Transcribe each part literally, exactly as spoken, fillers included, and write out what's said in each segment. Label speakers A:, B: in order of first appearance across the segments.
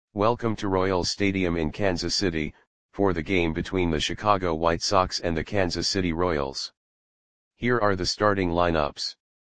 A: Welcome to Royals Stadium in Kansas City, for the game between the Chicago White Sox and the Kansas City Royals. Here are the starting lineups.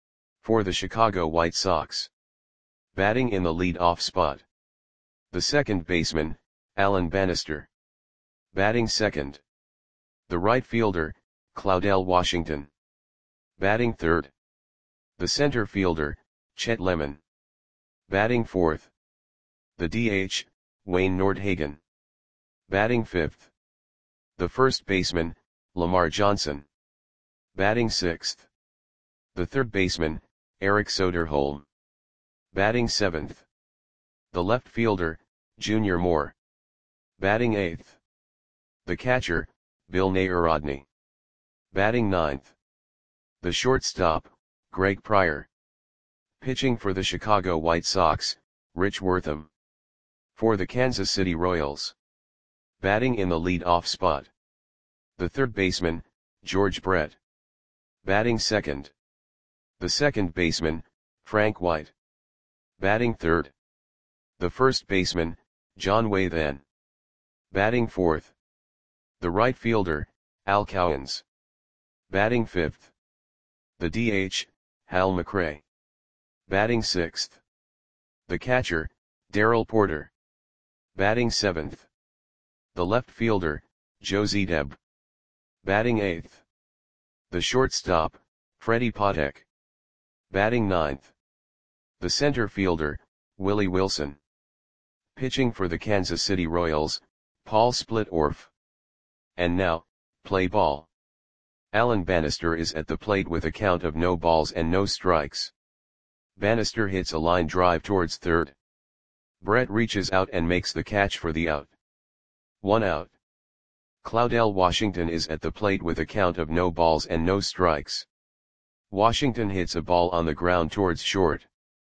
A: For the Chicago White Sox. Batting in the lead-off spot. The second baseman, Alan Bannister. Batting second. The right fielder, Claudell Washington. Batting third. The center fielder, Chet Lemon. Batting fourth. The D H, Wayne Nordhagen. Batting fifth. The first baseman, Lamar Johnson. Batting sixth. The third baseman, Eric Soderholm. Batting seventh. The left fielder, Junior Moore. Batting eighth. The catcher, Bill Narodny. Batting ninth. The shortstop, Greg Pryor. Pitching for the Chicago White Sox, Rich Wortham. For the Kansas City Royals. Batting in the lead-off spot. The third baseman, George Brett. Batting second. The second baseman, Frank White. Batting third. The first baseman, John Wathan. Batting fourth. The right fielder, Al Cowens. Batting fifth. The D H, Hal McRae. Batting sixth. The catcher, Darrell Porter. Batting seventh. The left fielder, Joe Zedeb. Batting eighth. The shortstop, Freddie Patek. Batting ninth. The center fielder, Willie Wilson. Pitching for the Kansas City Royals, Paul Splitorf. And now, play ball. Alan Bannister is at the plate with a count of no balls and no strikes. Bannister hits a line drive towards third. Brett reaches out and makes the catch for the out. One out. Claudell Washington is at the plate with a count of no balls and no strikes. Washington hits a ball on the ground towards short.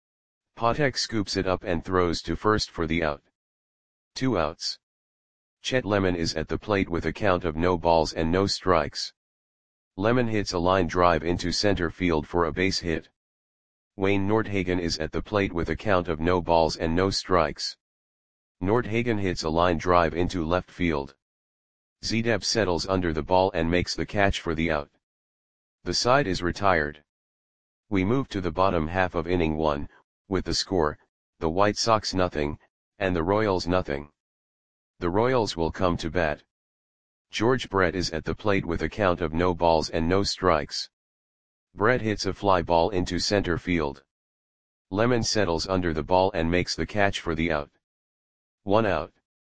A: Patek scoops it up and throws to first for the out. Two outs. Chet Lemon is at the plate with a count of no balls and no strikes. Lemon hits a line drive into center field for a base hit. Wayne Nordhagen is at the plate with a count of no balls and no strikes. Nordhagen hits a line drive into left field. Zedeb settles under the ball and makes the catch for the out. The side is retired. We move to the bottom half of inning one, with the score, the White Sox nothing, and the Royals nothing. The Royals will come to bat. George Brett is at the plate with a count of no balls and no strikes. Brett hits a fly ball into center field. Lemon settles under the ball and makes the catch for the out. One out.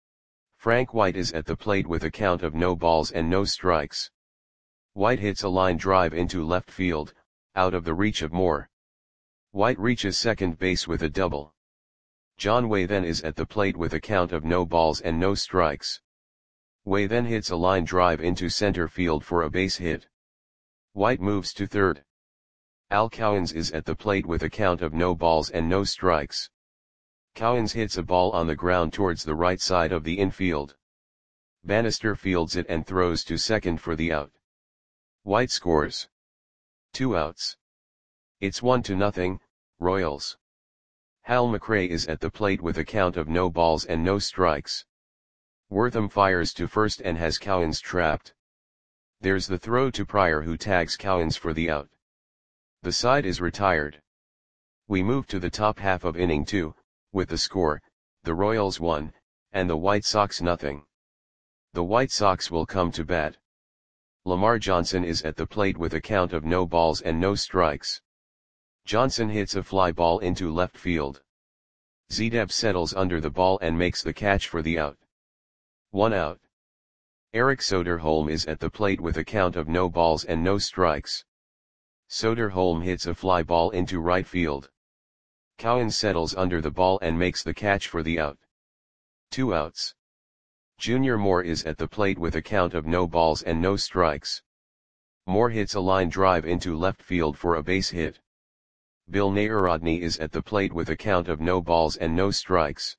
A: Frank White is at the plate with a count of no balls and no strikes. White hits a line drive into left field, out of the reach of Moore. White reaches second base with a double. John Wathan is at the plate with a count of no balls and no strikes. Wathan hits a line drive into center field for a base hit. White moves to third. Al Cowens is at the plate with a count of no balls and no strikes. Cowens hits a ball on the ground towards the right side of the infield. Bannister fields it and throws to second for the out. White scores. Two outs. It's one to nothing, Royals. Hal McRae is at the plate with a count of no balls and no strikes. Wortham fires to first and has Cowens trapped. There's the throw to Pryor, who tags Cowens for the out. The side is retired. We move to the top half of inning two, with the score, the Royals one, and the White Sox nothing. The White Sox will come to bat. Lamar Johnson is at the plate with a count of no balls and no strikes. Johnson hits a fly ball into left field. Zedeb settles under the ball and makes the catch for the out. One out. Eric Soderholm is at the plate with a count of no balls and no strikes. Soderholm hits a fly ball into right field. Cowens settles under the ball and makes the catch for the out. Two outs. Junior Moore is at the plate with a count of no balls and no strikes. Moore hits a line drive into left field for a base hit. Bill Narodny is at the plate with a count of no balls and no strikes.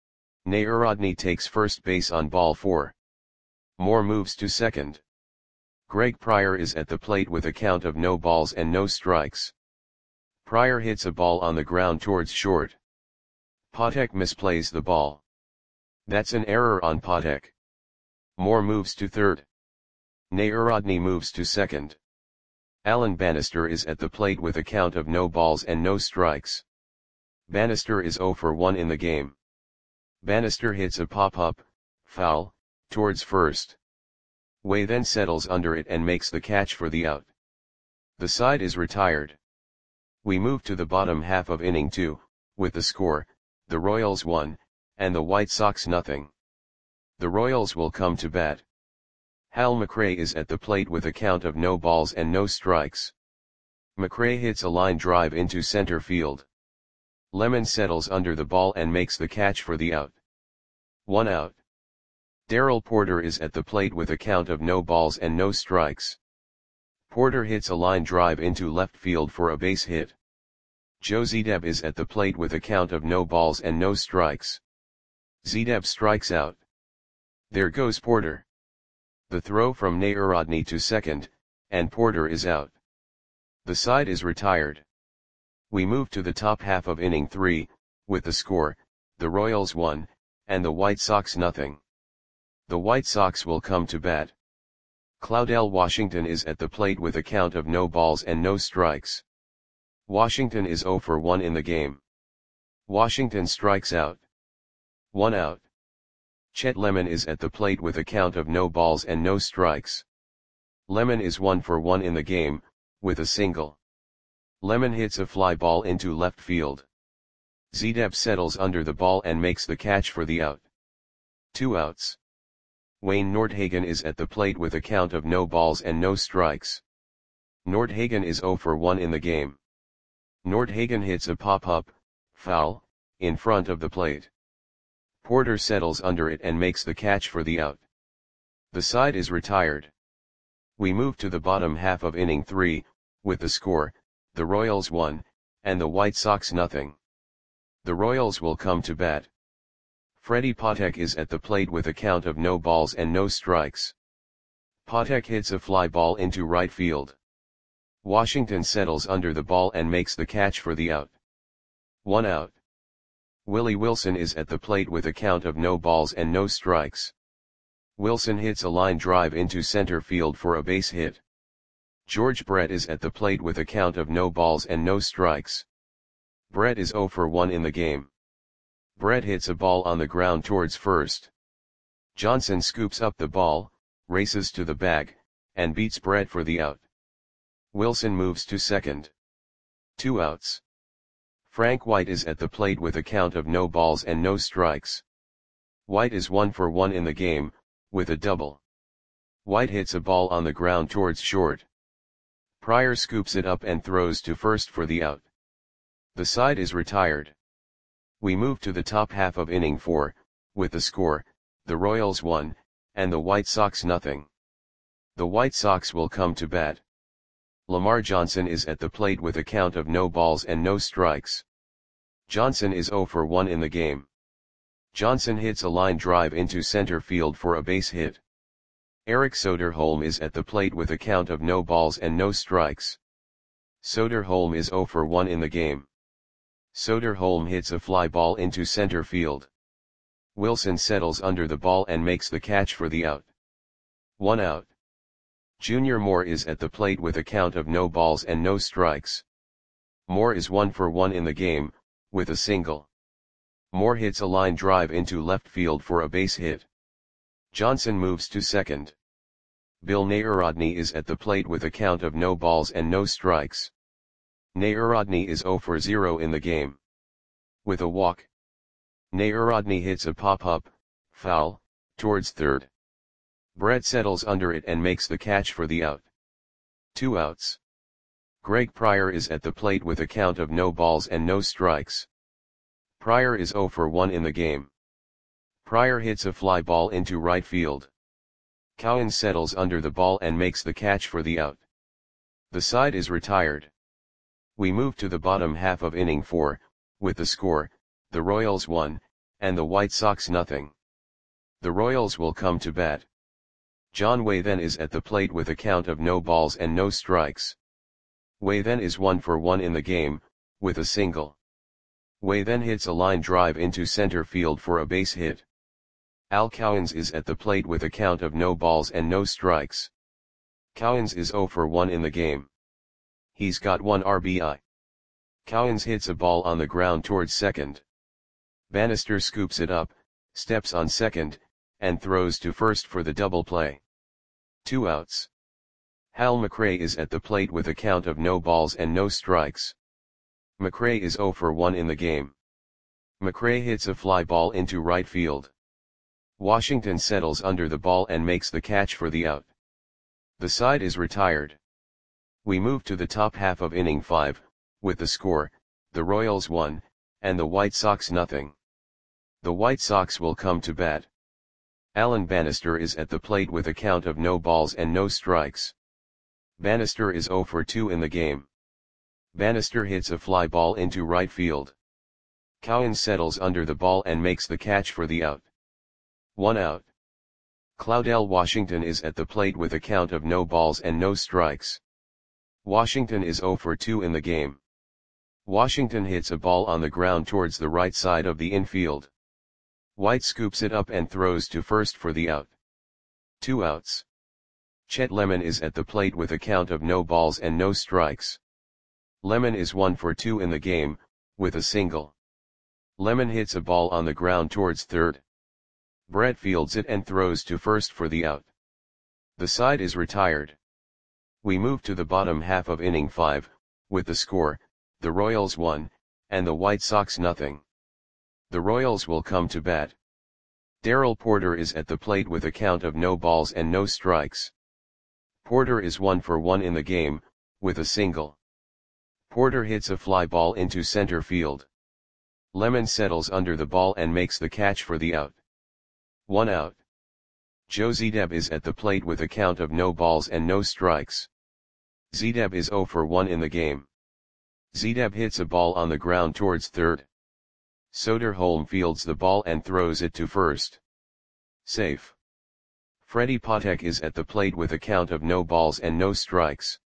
A: Narodny takes first base on ball four. Moore moves to second. Greg Pryor is at the plate with a count of no balls and no strikes. Pryor hits a ball on the ground towards short. Patek misplays the ball. That's an error on Patek. Moore moves to third. Nayarodny moves to second. Alan Bannister is at the plate with a count of no balls and no strikes. Bannister is zero for one in the game. Bannister hits a pop-up, foul, towards first. Way then settles under it and makes the catch for the out. The side is retired. We move to the bottom half of inning two, with the score, the Royals one, and the White Sox nothing. The Royals will come to bat. Hal McRae is at the plate with a count of no balls and no strikes. McRae hits a line drive into center field. Lemon settles under the ball and makes the catch for the out. One out. Darrell Porter is at the plate with a count of no balls and no strikes. Porter hits a line drive into left field for a base hit. Joe Zedeb is at the plate with a count of no balls and no strikes. Zedeb strikes out. There goes Porter. The throw from Nayarodny to second, and Porter is out. The side is retired. We move to the top half of inning three, with the score, the Royals one, and the White Sox nothing. The White Sox will come to bat. Claudell Washington is at the plate with a count of no balls and no strikes. Washington is zero for one in the game. Washington strikes out. One out. Chet Lemon is at the plate with a count of no balls and no strikes. Lemon is one for one in the game, with a single. Lemon hits a fly ball into left field. Zedeb settles under the ball and makes the catch for the out. Two outs. Wayne Nordhagen is at the plate with a count of no balls and no strikes. Nordhagen is zero for one in the game. Nordhagen hits a pop-up, foul, in front of the plate. Porter settles under it and makes the catch for the out. The side is retired. We move to the bottom half of inning three, with the score, the Royals one, and the White Sox nothing. The Royals will come to bat. Freddie Patek is at the plate with a count of no balls and no strikes. Patek hits a fly ball into right field. Washington settles under the ball and makes the catch for the out. One out. Willie Wilson is at the plate with a count of no balls and no strikes. Wilson hits a line drive into center field for a base hit. George Brett is at the plate with a count of no balls and no strikes. Brett is zero for one in the game. Brett hits a ball on the ground towards first. Johnson scoops up the ball, races to the bag, and beats Brett for the out. Wilson moves to second. Two outs. Frank White is at the plate with a count of no balls and no strikes. White is one for one in the game, with a double. White hits a ball on the ground towards short. Pryor scoops it up and throws to first for the out. The side is retired. We move to the top half of inning four, with the score, the Royals one, and the White Sox nothing. The White Sox will come to bat. Lamar Johnson is at the plate with a count of no balls and no strikes. Johnson is zero for one in the game. Johnson hits a line drive into center field for a base hit. Eric Soderholm is at the plate with a count of no balls and no strikes. Soderholm is zero for one in the game. Soderholm hits a fly ball into center field. Wilson settles under the ball and makes the catch for the out. One out. Junior Moore is at the plate with a count of no balls and no strikes. Moore is one for one in the game, with a single. Moore hits a line drive into left field for a base hit. Johnson moves to second. Bill Nayarodny is at the plate with a count of no balls and no strikes. Nayarodny is zero for zero in the game. With a walk. Nayarodny hits a pop-up, foul, towards third. Brett settles under it and makes the catch for the out. Two outs. Greg Pryor is at the plate with a count of no balls and no strikes. Pryor is zero for one in the game. Pryor hits a fly ball into right field. Cowan settles under the ball and makes the catch for the out. The side is retired. We move to the bottom half of inning four, with the score, the Royals one, and the White Sox nothing. The Royals will come to bat. John Way then is at the plate with a count of no balls and no strikes. Way then is one for one in the game, with a single. Way then hits a line drive into center field for a base hit. Al Cowens is at the plate with a count of no balls and no strikes. Cowens is zero for one in the game. He's got one R B I. Cowens hits a ball on the ground towards second. Bannister scoops it up, steps on second, and throws to first for the double play. Two outs. Hal McRae is at the plate with a count of no balls and no strikes. McRae is zero for one in the game. McRae hits a fly ball into right field. Washington settles under the ball and makes the catch for the out. The side is retired. We move to the top half of inning five, with the score, the Royals one, and the White Sox nothing. The White Sox will come to bat. Alan Bannister is at the plate with a count of no balls and no strikes. Bannister is zero for two in the game. Bannister hits a fly ball into right field. Cowens settles under the ball and makes the catch for the out. One out. Claudell Washington is at the plate with a count of no balls and no strikes. Washington is zero for two in the game. Washington hits a ball on the ground towards the right side of the infield. White scoops it up and throws to first for the out. Two outs. Chet Lemon is at the plate with a count of no balls and no strikes. Lemon is one for two in the game, with a single. Lemon hits a ball on the ground towards third. Brett fields it and throws to first for the out. The side is retired. We move to the bottom half of inning five, with the score, the Royals one, and the White Sox nothing. The Royals will come to bat. Darrell Porter is at the plate with a count of no balls and no strikes. Porter is one for one in the game, with a single. Porter hits a fly ball into center field. Lemon settles under the ball and makes the catch for the out. One out. Joe Zedeb is at the plate with a count of no balls and no strikes. Zedeb is zero for one in the game. Zedeb hits a ball on the ground towards third. Soderholm fields the ball and throws it to first. Safe. Freddie Patek is at the plate with a count of no balls and no strikes.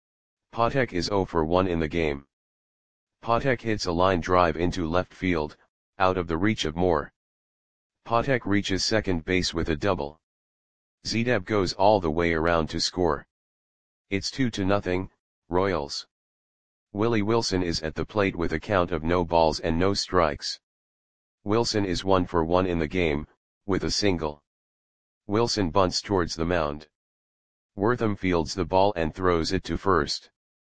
A: Patek is zero for one in the game. Patek hits a line drive into left field, out of the reach of Moore. Patek reaches second base with a double. Zedeb goes all the way around to score. It's two to nothing, Royals. Willie Wilson is at the plate with a count of no balls and no strikes. Wilson is one for one in the game, with a single. Wilson bunts towards the mound. Wortham fields the ball and throws it to first.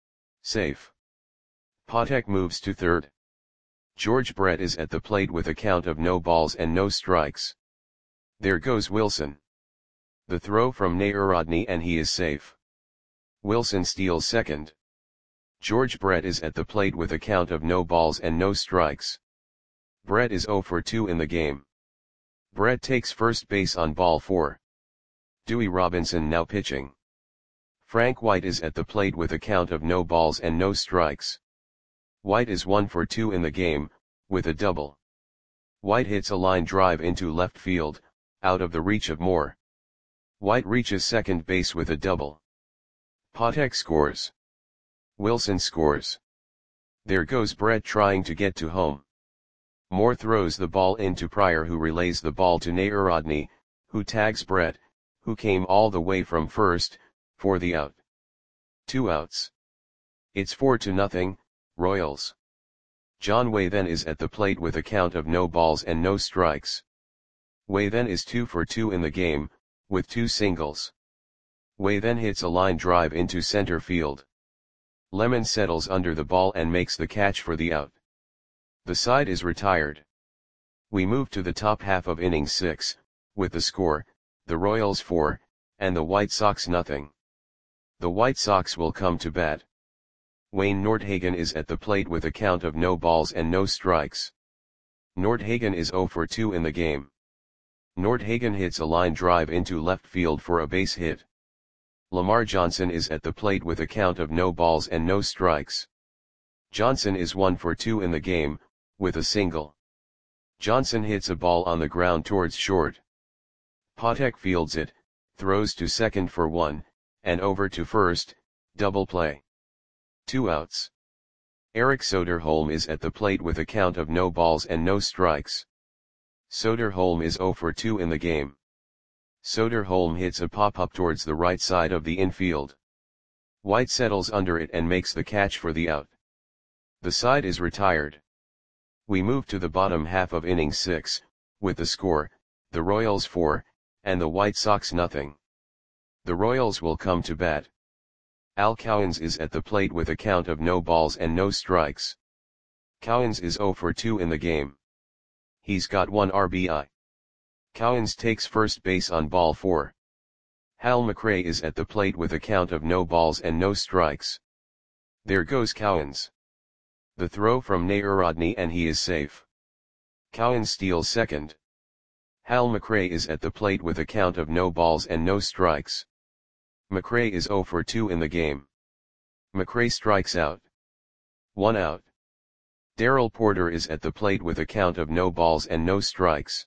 A: Safe. Patek moves to third. George Brett is at the plate with a count of no balls and no strikes. There goes Wilson. The throw from Narodny and he is safe. Wilson steals second. George Brett is at the plate with a count of no balls and no strikes. Brett is zero for two in the game. Brett takes first base on ball four. Dewey Robinson now pitching. Frank White is at the plate with a count of no balls and no strikes. White is one for two in the game, with a double. White hits a line drive into left field, out of the reach of Moore. White reaches second base with a double. Patek scores. Wilson scores. There goes Brett trying to get to home. Moore throws the ball into Pryor, who relays the ball to Narodny, who tags Brett, who came all the way from first, for the out. Two outs. It's four to nothing, Royals. John Way then is at the plate with a count of no balls and no strikes. Way then is two for two in the game, with two singles. Way then hits a line drive into center field. Lemon settles under the ball and makes the catch for the out. The side is retired. We move to the top half of inning six, with the score, the Royals four, and the White Sox nothing. The White Sox will come to bat. Wayne Nordhagen is at the plate with a count of no balls and no strikes. Nordhagen is zero for two in the game. Nordhagen hits a line drive into left field for a base hit. Lamar Johnson is at the plate with a count of no balls and no strikes. Johnson is one for two in the game, with a single. Johnson hits a ball on the ground towards short. Patek fields it, throws to second for one, and over to first, double play. Two outs. Eric Soderholm is at the plate with a count of no balls and no strikes. Soderholm is zero for two in the game. Soderholm hits a pop-up towards the right side of the infield. White settles under it and makes the catch for the out. The side is retired. We move to the bottom half of inning six, with the score, the Royals four, and the White Sox nothing. The Royals will come to bat. Al Cowens is at the plate with a count of no balls and no strikes. Cowens is zero for two in the game. He's got one R B I. Cowens takes first base on ball four. Hal McRae is at the plate with a count of no balls and no strikes. There goes Cowens. The throw from Nairrodny and he is safe. Cowens steals second. Hal McRae is at the plate with a count of no balls and no strikes. McRae is zero for two in the game. McRae strikes out. One out. Darrell Porter is at the plate with a count of no balls and no strikes.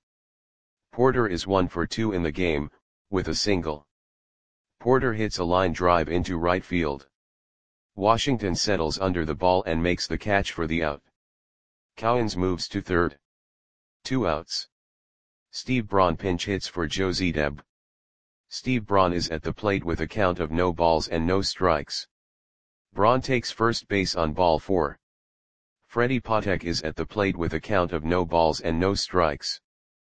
A: Porter is one for two in the game, with a single. Porter hits a line drive into right field. Washington settles under the ball and makes the catch for the out. Cowens moves to third. Two outs. Steve Braun pinch hits for Josie Deb. Steve Braun is at the plate with a count of no balls and no strikes. Braun takes first base on ball four. Freddie Patek is at the plate with a count of no balls and no strikes.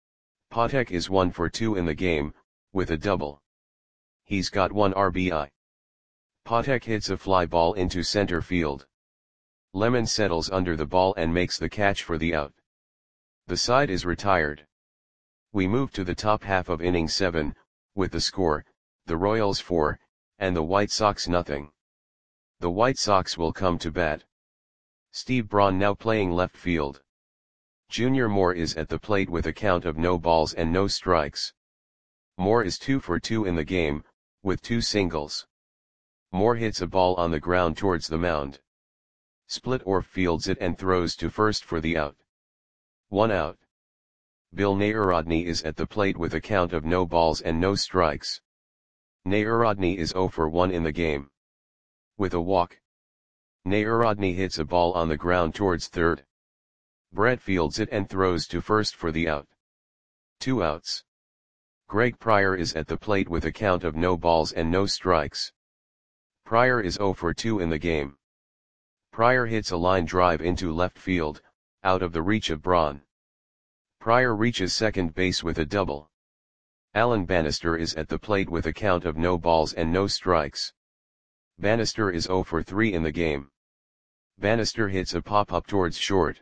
A: Patek is one for two in the game, with a double. He's got one R B I. Patek hits a fly ball into center field. Lemon settles under the ball and makes the catch for the out. The side is retired. We move to the top half of inning seven, with the score, the Royals four, and the White Sox nothing. The White Sox will come to bat. Steve Braun now playing left field. Junior Moore is at the plate with a count of no balls and no strikes. Moore is two for two in the game, with two singles. Moore hits a ball on the ground towards the mound. Splitorf fields it and throws to first for the out. One out. Bill Nairrodny is at the plate with a count of no balls and no strikes. Nairrodny is zero for one in the game. With a walk. Nairrodny hits a ball on the ground towards third. Brett fields it and throws to first for the out. Two outs. Greg Pryor is at the plate with a count of no balls and no strikes. Pryor is zero for two in the game. Pryor hits a line drive into left field, out of the reach of Braun. Pryor reaches second base with a double. Alan Bannister is at the plate with a count of no balls and no strikes. Bannister is zero for three in the game. Bannister hits a pop-up towards short.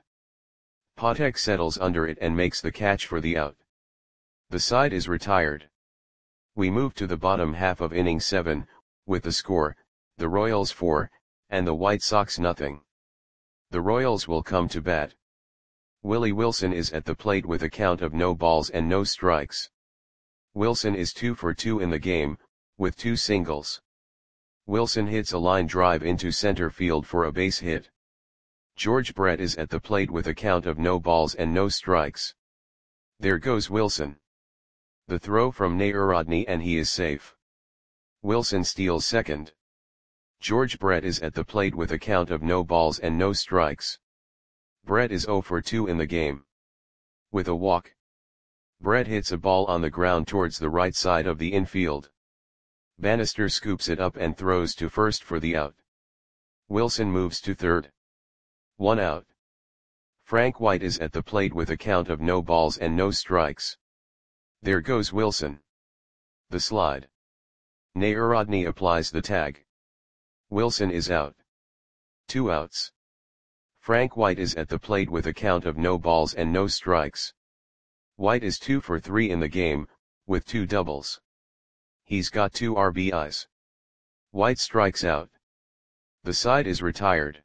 A: Patek settles under it and makes the catch for the out. The side is retired. We move to the bottom half of inning seven, with the score, the Royals four, and the White Sox nothing. The Royals will come to bat. Willie Wilson is at the plate with a count of no balls and no strikes. Wilson is two for two in the game, with two singles. Wilson hits a line drive into center field for a base hit. George Brett is at the plate with a count of no balls and no strikes. There goes Wilson. The throw from Nairrodny and he is safe. Wilson steals second. George Brett is at the plate with a count of no balls and no strikes. Brett is zero for two in the game. With a walk. Brett hits a ball on the ground towards the right side of the infield. Bannister scoops it up and throws to first for the out. Wilson moves to third. One out. Frank White is at the plate with a count of no balls and no strikes. There goes Wilson. The slide. Nairrodny applies the tag. Wilson is out. Two outs. Frank White is at the plate with a count of no balls and no strikes. White is two for three in the game, with two doubles. He's got two R B Is. White strikes out. The side is retired.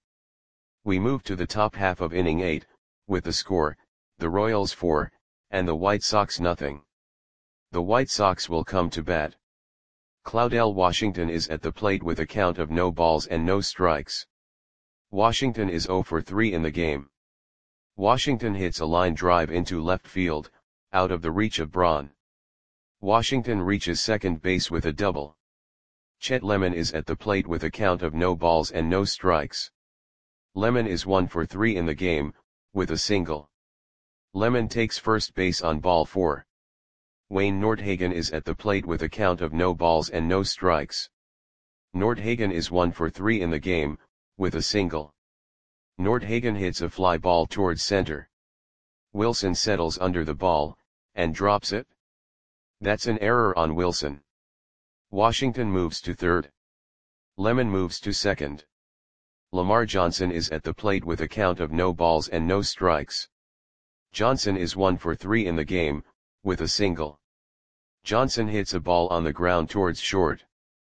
A: We move to the top half of inning eight, with the score, the Royals four, and the White Sox nothing. The White Sox will come to bat. Claudell Washington is at the plate with a count of no balls and no strikes. Washington is zero for three in the game. Washington hits a line drive into left field, out of the reach of Braun. Washington reaches second base with a double. Chet Lemon is at the plate with a count of no balls and no strikes. Lemon is one for three in the game, with a single. Lemon takes first base on ball four. Wayne Nordhagen is at the plate with a count of no balls and no strikes. Nordhagen is one for three in the game, with a single. Nordhagen hits a fly ball towards center. Wilson settles under the ball, and drops it. That's an error on Wilson. Washington moves to third. Lemon moves to second. Lamar Johnson is at the plate with a count of no balls and no strikes. Johnson is one for three in the game, with a single. Johnson hits a ball on the ground towards short.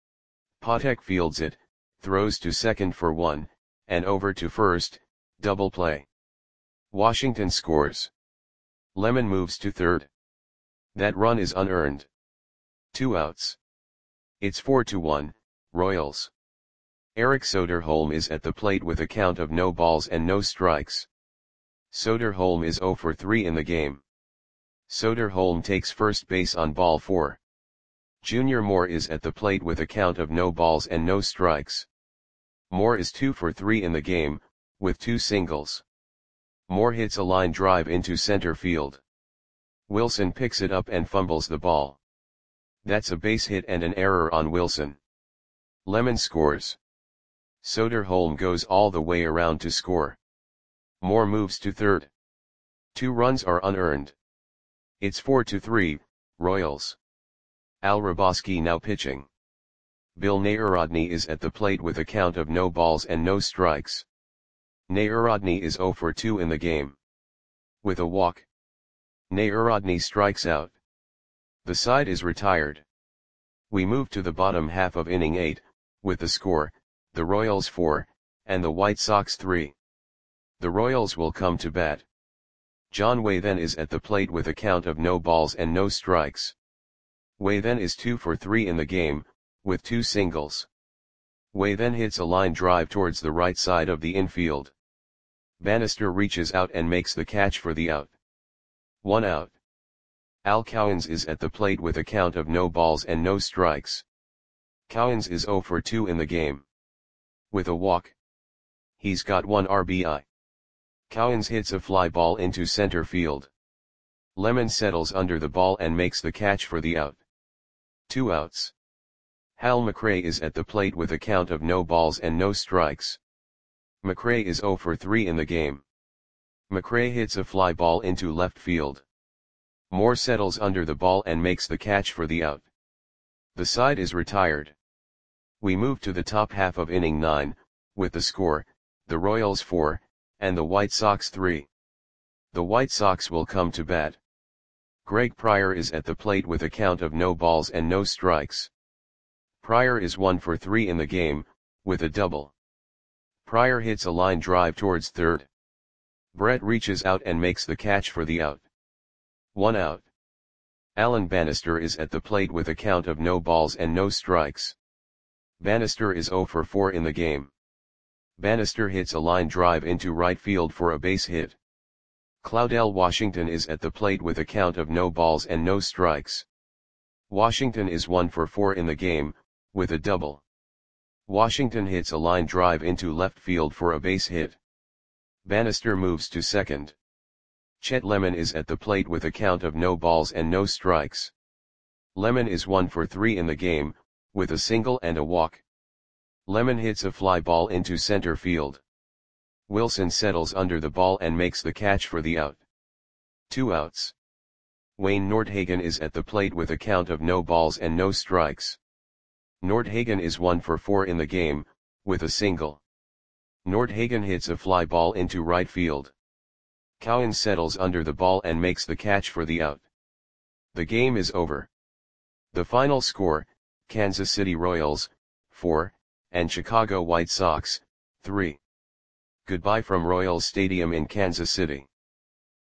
A: Patek fields it, throws to second for one, and over to first, double play. Washington scores. Lemon moves to third. That run is unearned. Two outs. It's four to one, Royals. Eric Soderholm is at the plate with a count of no balls and no strikes. Soderholm is zero for three in the game. Soderholm takes first base on ball four. Junior Moore is at the plate with a count of no balls and no strikes. Moore is two for three in the game, with two singles. Moore hits a line drive into center field. Wilson picks it up and fumbles the ball. That's a base hit and an error on Wilson. Lemon scores. Soderholm goes all the way around to score. Moore moves to third. Two runs are unearned. It's four to three, Royals. Al Hrabosky now pitching. Bill Nayarodny is at the plate with a count of no balls and no strikes. Nayarodny is zero for two in the game. With a walk. Nayarodny strikes out. The side is retired. We move to the bottom half of inning eight, with the score, the Royals four, and the White Sox three. The Royals will come to bat. John Waythen is at the plate with a count of no balls and no strikes. Waythen is two for three in the game, with two singles. Waythen hits a line drive towards the right side of the infield. Bannister reaches out and makes the catch for the out. One out. Al Cowens is at the plate with a count of no balls and no strikes. Cowens is zero for two in the game. With a walk. He's got one R B I. Cowens hits a fly ball into center field. Lemon settles under the ball and makes the catch for the out. Two outs. Hal McRae is at the plate with a count of no balls and no strikes. McRae is zero for three in the game. McRae hits a fly ball into left field. Moore settles under the ball and makes the catch for the out. The side is retired. We move to the top half of inning nine, with the score, the Royals four, and the White Sox three. The White Sox will come to bat. Greg Pryor is at the plate with a count of no balls and no strikes. Pryor is one for three in the game, with a double. Pryor hits a line drive towards third. Brett reaches out and makes the catch for the out. One out. Alan Bannister is at the plate with a count of no balls and no strikes. Bannister is zero for four in the game. Bannister hits a line drive into right field for a base hit. Claudell Washington is at the plate with a count of no balls and no strikes. Washington is one for four in the game, with a double. Washington hits a line drive into left field for a base hit. Bannister moves to second. Chet Lemon is at the plate with a count of no balls and no strikes. Lemon is one for three in the game, with a single and a walk. Lemon hits a fly ball into center field. Wilson settles under the ball and makes the catch for the out. Two outs. Wayne Nordhagen is at the plate with a count of no balls and no strikes. Nordhagen is one for four in the game, with a single. Nordhagen hits a fly ball into right field. Cowens settles under the ball and makes the catch for the out. The game is over. The final score, Kansas City Royals, four, and Chicago White Sox, three. Goodbye from Royals Stadium in Kansas City.